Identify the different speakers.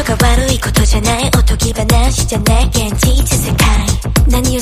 Speaker 1: が悪いことじゃない、おとぎ話じゃない現実世界。何を